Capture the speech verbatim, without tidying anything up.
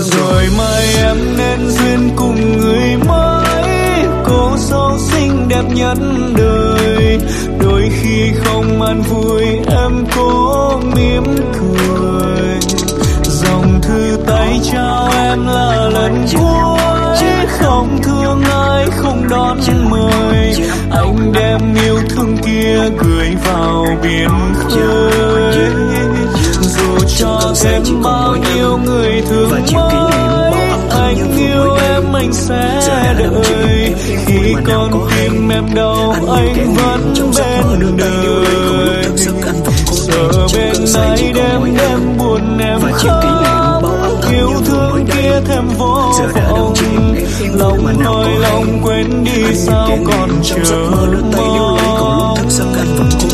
rồi mai em nên duyên cùng người mới, cô dâu xinh đẹp nhất đời. Đôi khi không ăn vui em cố mỉm cười, dòng thư tay trao em là lần cuối, không thương ai không đón mời, anh đem yêu thương kia gửi vào biển khơi. Dù cho thêm bao nhiêu người thương mới, anh yêu em anh sẽ đợi, khi con tim em đau anh vẫn bên đời. Giờ bên này đêm đêm buồn em khóc, yêu thương kia thêm vô vọng, lòng nói lòng quên đi sao còn chờ mong.